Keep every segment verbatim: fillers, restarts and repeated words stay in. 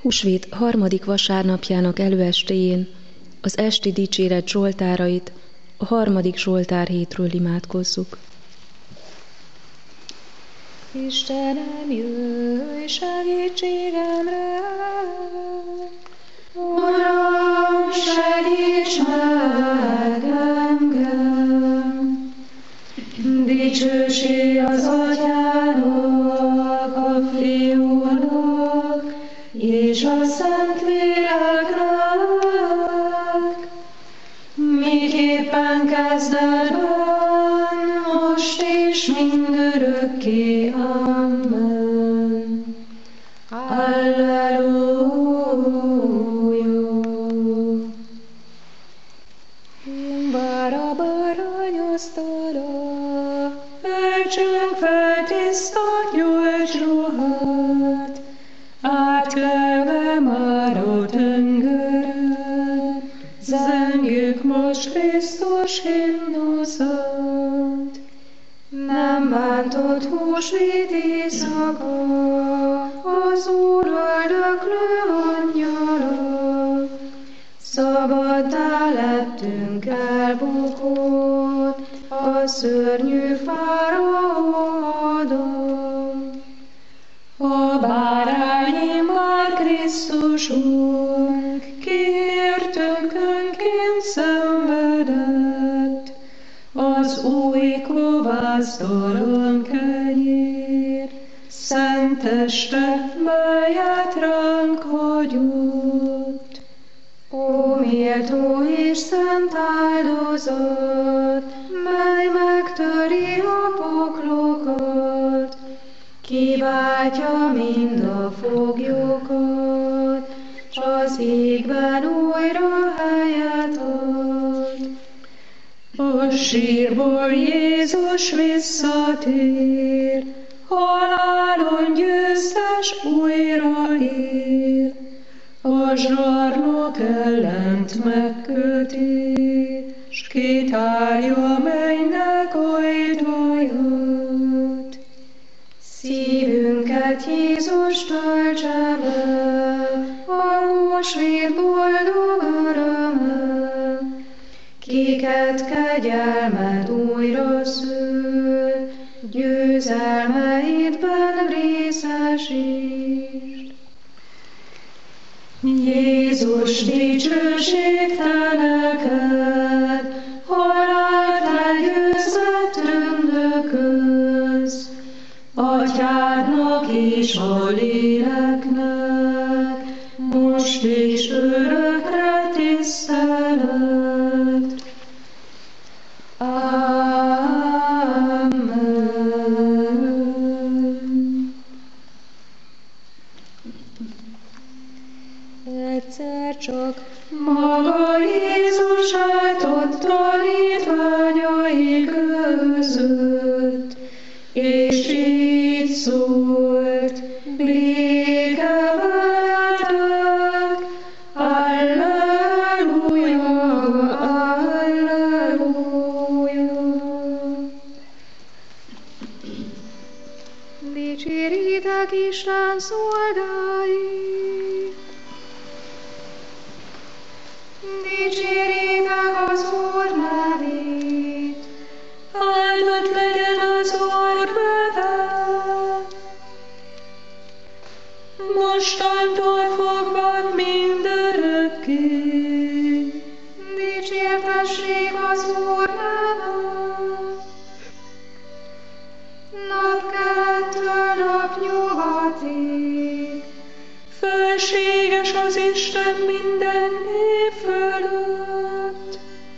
Húsvét harmadik vasárnapjának előestéjén az esti dicséret zsoltárait a harmadik zsoltárhétről imádkozzuk. Istenem, jöjj segítségemre! Uram, segíts meg engem! Dicsőség az Atyának, a Fiúnak, és a Szentléleknek, miképpen kezdetben, most és mindörökké. Amen. Alleluja. Bára baranyasztalra, öltsünk fel tiszta gyolcsruhát, átkelve már a tengeren, zengjük most Krisztus himnuszát. Nem bántott húsvét éjszaka, az Úr öldöklő angyala, szabaddá lettünk elbukott, a szörnyű fáraódon. A bárányi már Krisztus Úr, ki értünk önként szenvedett, az új kovásztalan kenyér, szent teste, melyet ránk hagyott. Ó, méltó és szent áldozat, mely megtöri a poklokat, kiváltja mind a foglyokat, s az égben újra helyet ad. A sírból Jézus visszatér, halálon győztes újra él, a zsarnok ellent megköti, s kitárja mennynek ajtaját. Szívünket Jézus töltse be, a húsvét boldog örömmel, kiket kegyelmed újra szül, győzelmeidben részesítsd. Jézus, dicsőség te neked, halált legyőzött tündököz, Atyádnak és a Léleknek, most és örökre tisztelet. Amen. Egyszer csak maga Jézus áltott tanítványai között, és így szólt: béke veletek, alleluja, alleluja. Dicséritek Isten szolgái, dicséritek az Úr nevét, áldott legyen az Úr neve. Mostantól fogva mindörökké, dicsértessék az Úr neve. Napkelettől napnyugatig, felséges az Isten minden név fölött.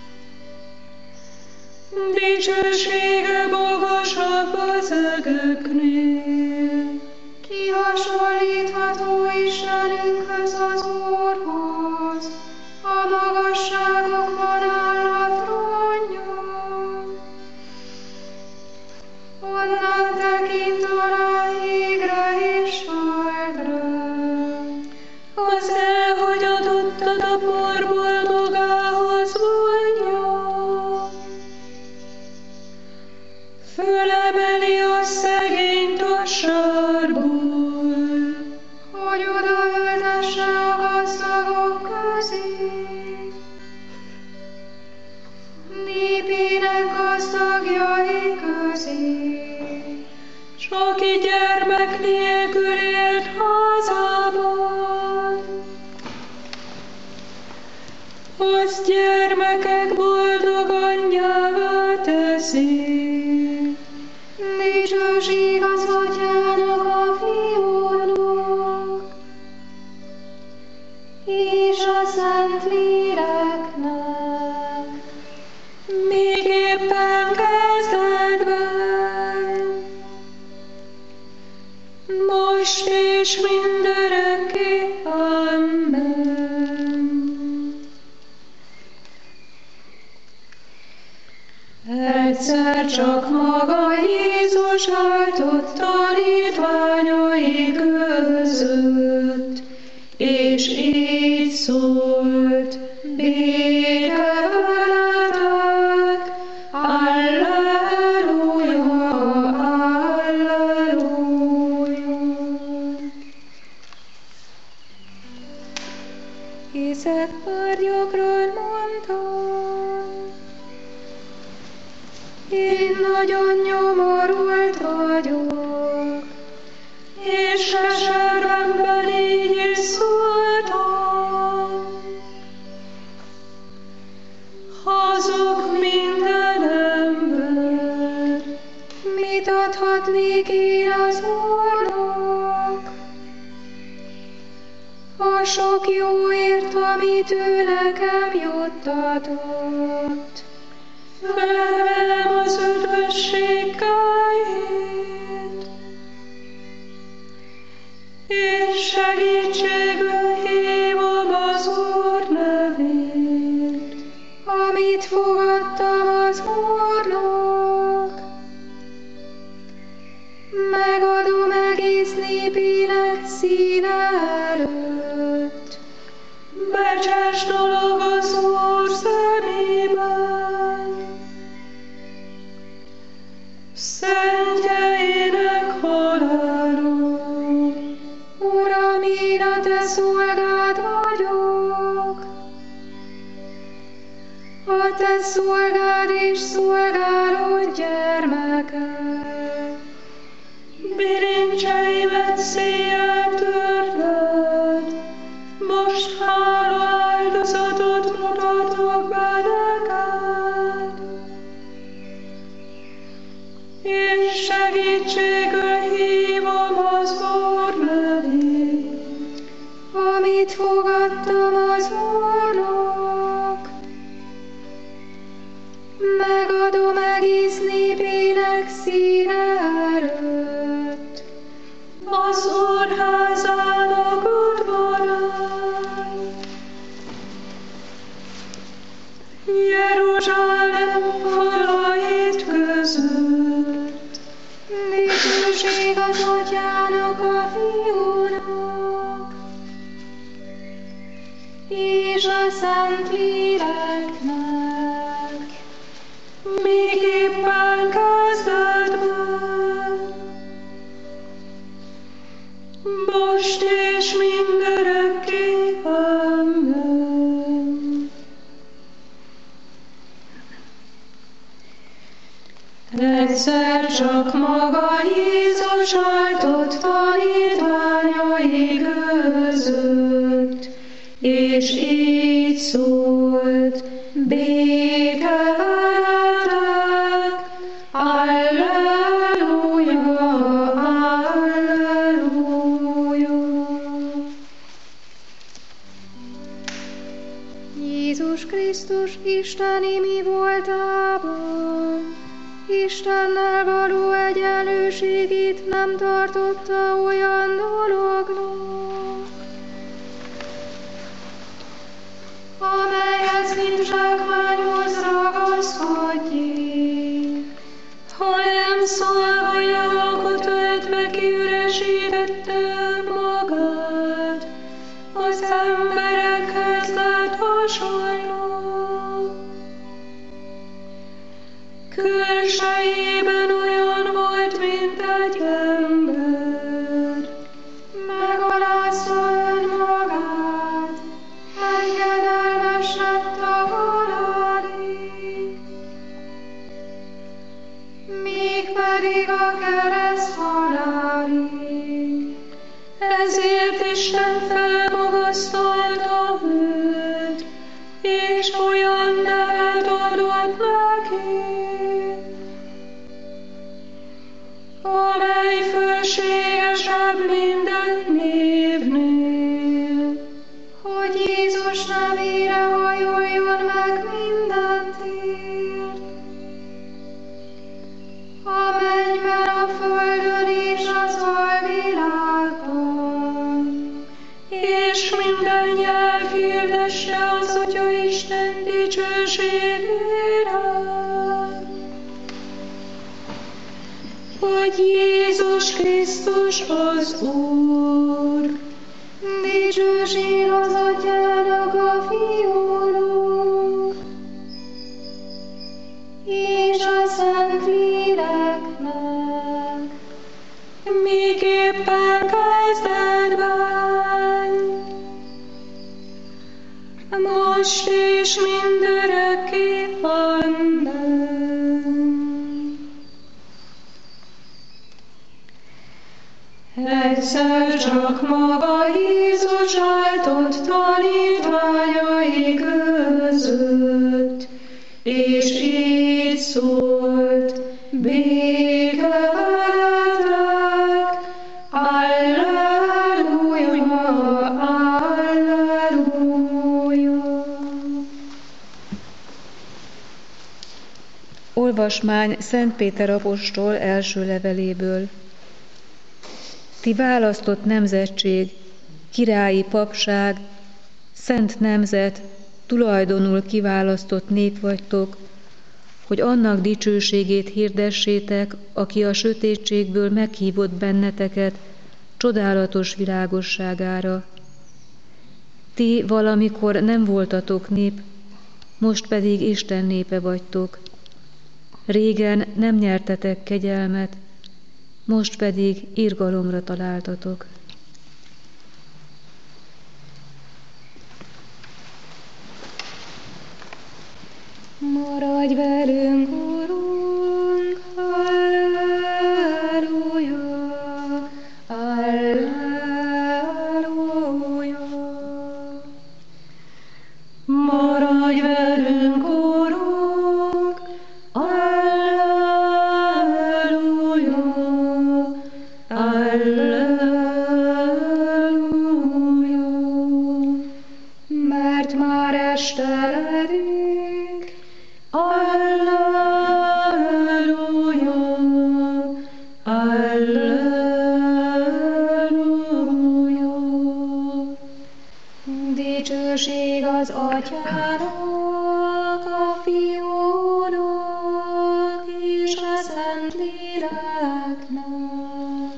Dicsősége magasabb az egeknél. Ki hasonlítható Istenünkhöz, az Úrhoz, a magasságokban áll a trónja. Onnan tekint alá égre és földre, az elhagyatottat a porból magához vonja. Fölemeli a szegényt a sárból, hogy odaültesse beszél. Dicsőség az Atyának, a Fiúnak, és a Szentléleknek, miképpen kezdetben, most és mindörökké. Amen. Egyszer csak maga Jézus állt tanítványai között, és így szólt: béke veletek, Alleluja, Alleluja. Hiszek párnyokról mondtam, én nagyon nyomorult vagyok, és keservemben így is szóltam. Hazug minden ember, mit adhatnék én az Úrnak? A sok jóért, amit ő nekem juttatott, felelem az üdvösségkáért, és segítségül hívom az Úr nevét, amit fogadtam az Úrnak. Megadom egész népének színe előtt, becses dolog az Úr szemében. Szentjeinek halálom, Uram, én a te szolgád vagyok, a te szolgád és szolgálod gyermeke. Bilincseimet széjjel törled, most hála áldozatot mutatok be neked, és segítségül hívom az Úr nevét, amit fogadtam az Úrnak. Megadom egész népének színe előtt, az Úr házának udvarán. Jeruzsálem falait között, dicsőség az Atyának, a Fiúnak, és a Szentléleknek, miképpen kezdetben, most és mindörökké. Amen. Egyszer csak maga Jézus állt tanítványai között, és így szólt: béke veletek, Alleluja, Alleluja. Jézus Krisztus isteni mi voltában, Istennel való egyenlőségét nem tartotta olyan dolognak, amelyhez mint zsákmányhoz ragaszkodjék, hanem szolgájának töltve kiüresítette magát, az emberekhez lett hasonló. Külsejében olyan volt, mint egy ember, megalázta önmagát, engedelmes lett a halálig, mégpedig a kereszt halálig. Ezért Isten felmagasztalta őt, és olyan nevet adott neki, amely fölségesebb minden névnél, hogy Jézus nevére hajoljon meg minden tér, a mennyben, a földön és az alvilágban, és minden nyelv hirdesse az Atya Isten dicsőségére, hogy Jézus Krisztus az Úr. Dicsőség az Atyának, a Fiúnak, és a Szentléleknek, miképpen kezdetben, most és mindörökké. Amen. Egyszer csak maga Jézus áltott tanítványai között, és így szólt: béke veletek, alleluja, alleluja. Olvasmány Szent Péter apostol első leveléből. Ti választott nemzetség, királyi papság, szent nemzet, tulajdonul kiválasztott nép vagytok, hogy annak dicsőségét hirdessétek, aki a sötétségből meghívott benneteket csodálatos világosságára. Ti valamikor nem voltatok nép, most pedig Isten népe vagytok. Régen nem nyertetek kegyelmet, most pedig irgalomra találtatok. Maradj velünk, Urunk, alleluja, alleluja. Maradj velünk, Urunk, alleluja, alleluja. Mert már esteledik, alleluja, alleluja. Dicsőség az Atyának, a Fiúnak és a Szentléleknek.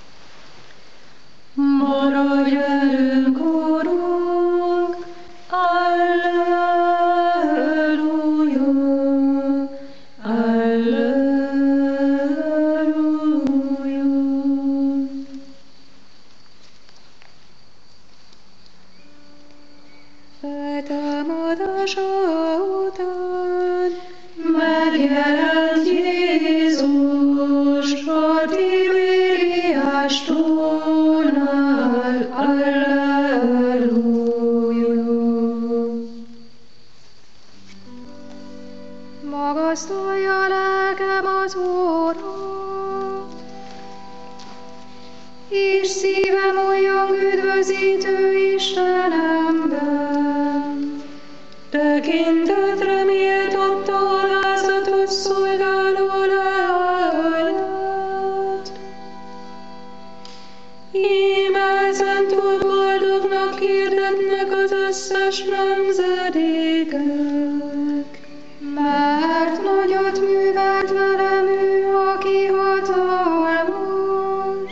Maradj velünk, Urunk, alleluja, alleluja. Feltámadása után megjelent Jézus a Tibériás tónál, alleluja. Magasztalja lelkem az Urat, és szívem olyan üdvözítő Istenemben. Tekintetre méltott alázatot szolgáló leányát. Íme ezentúl boldognak hirdetnek az összes nemzedékek, mert nagyot művelt velem ő, aki hatalmas.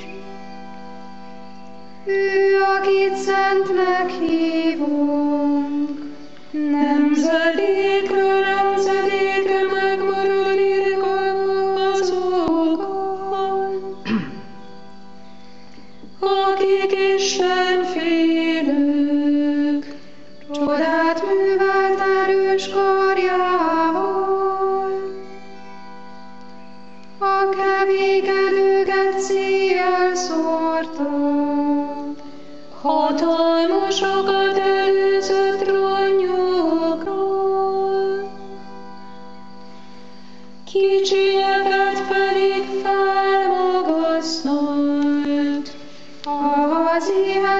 Ő, akit szentnek hívunk, nemzedékről nemzedékre megmarad irgalma azokon, akik Isten félők, csodát művelt erős karjával, a kevékedőket széjjel szórta, hatalmasokat előzött ronnyokra, kicsinyeket pedig felmagatott.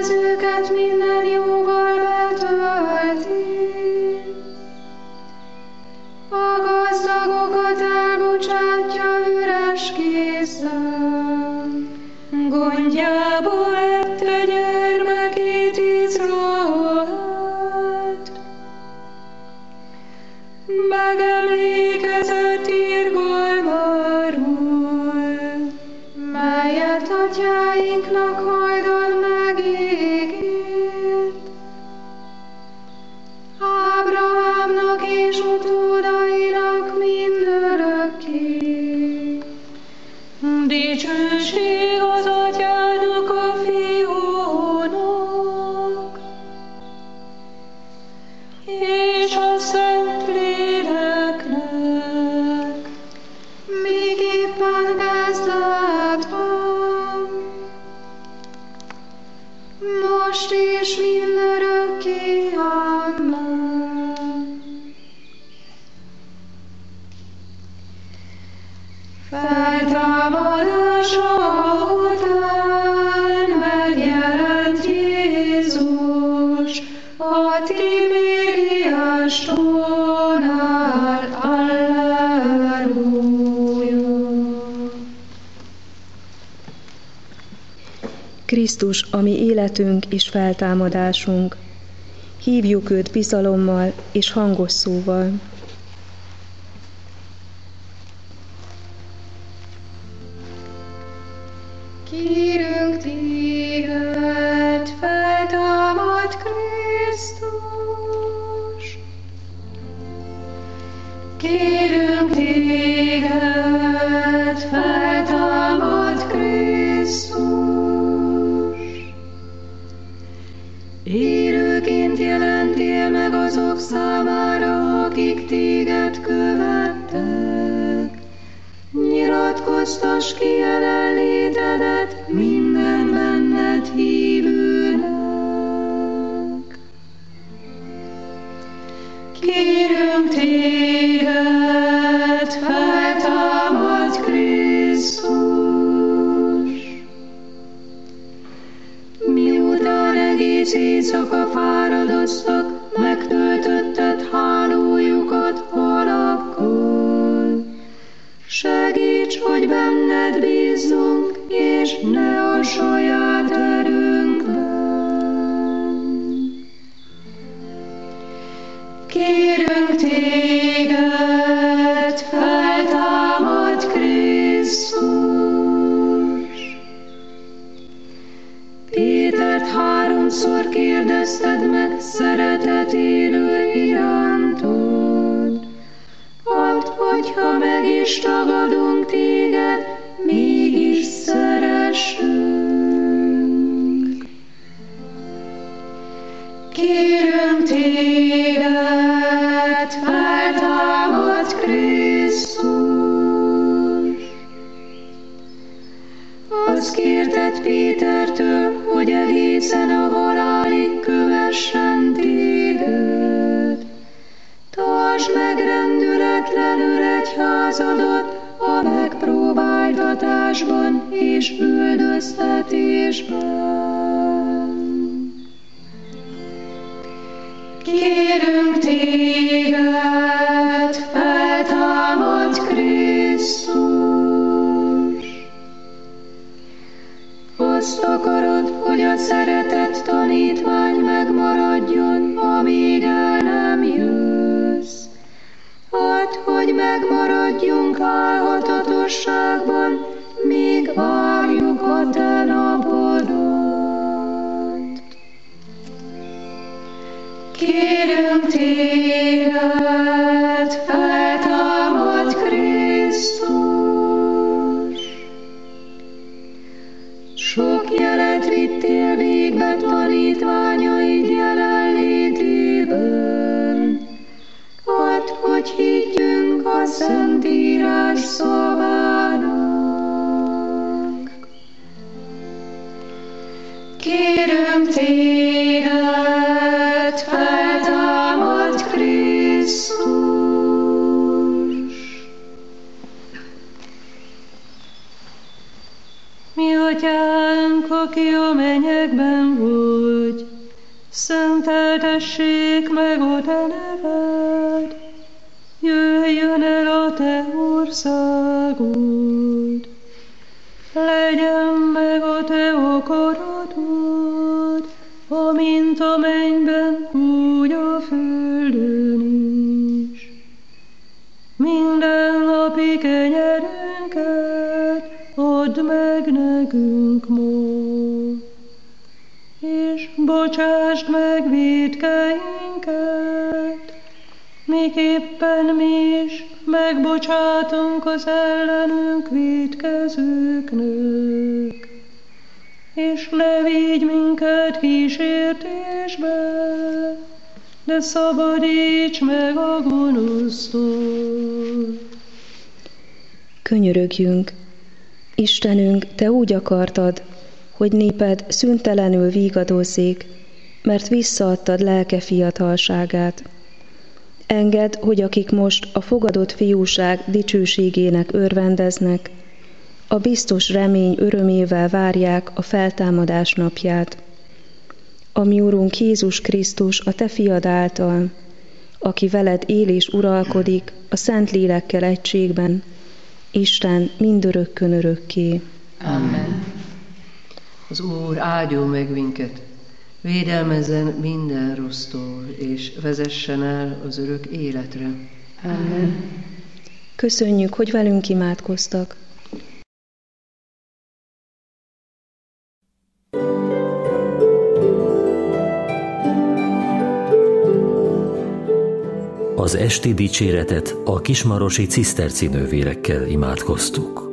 kezüket minden jóval betölti. A gazdagokat elbocsátja üres kézzel. Gondjába vette gyermekét Izraelt. Megemlékezett irgalmáról, melyet atyáinknak hajdan megígért. Ábrahámnak és utódainak mindörökké. Dicsőség az atyának a fiúnak, és a Szentléleknek, míg éppen kezdetben, most és mindörökké. Amen. Feltámadása után megjelent Jézus a Tibériás tónál. Alleluja! Krisztus, a mi életünk és feltámadásunk. Hívjuk őt bizalommal és hangos szóval. Kérünk téged, feltámad Krisztus. Kérünk téged, feltámad Krisztus. Élőként jelentél meg azok számára, akik téged követtek. Nyilatkoztass ki jelenlétedet minden benned hívőnek. Kérünk téged, feltámad Krisztus. Miután egész éjszaka fáradoztak, megtöltötted hálójukat halakkal. Segíts, hogy benned bízzunk, és ne a saját erőnkben. Kérünk téged, feltámad Krisztus. Pétert háromszor kérdezted meg szeretetéből irántod. Add, hogyha meg is tagadunk téged, mégis szeressünk. Kérünk téged, feltámad Krisztus. Azt kérted Pétertől, hogy egészen a halálig kövessen téged. Tartsd meg rendületlenül egyházadat a megpróbáltatásban és üldöztetésben. Kérünk téged, feltámad Krisztus. Azt akarod, hogy a szeretett tanítvány megmaradjon, amíg el nem jössz. Add, hogy megmaradjunk álhatatosságban, míg várjuk a te napodat. Kérünk téged, feltámad Krisztus. Sok jelet vittél végbe tanítványaid jelenlétében. Add, hogy higgyünk a Szentírás szavának. Kérünk téged, feltámad Krisztus. Mi atyánk, aki a mennyekben vagy, Szenteltessék meg a te neved, jöjjön el a te országod, legyen meg a te akaratod, amint a mennyben, úgy a földön is. Minden napi kenyerünket add meg nekünk ma, és bocsásd meg vétkeinket, miképpen mi is megbocsátunk az ellenünk vétkezőknek. És ne vigy minket kísértésbe, de szabadíts meg a gonosztól. Könyörögjünk, Istenünk, te úgy akartad, hogy néped szüntelenül vígadozzék, mert visszaadtad lelke fiatalságát. Engedd, hogy akik most a fogadott fiúság dicsőségének örvendeznek, a biztos remény örömével várják a feltámadás napját. A mi Urunk Jézus Krisztus a te fiad által, aki veled él és uralkodik a Szent Lélekkel egységben, Isten mindörökkön örökké. Amen. Az Úr áldjon meg minket, védelmezzen minden rossztól, és vezessen el az örök életre. Amen. Köszönjük, hogy velünk imádkoztak. Az esti dicséretet a kismarosi ciszterci nővérekkel imádkoztuk.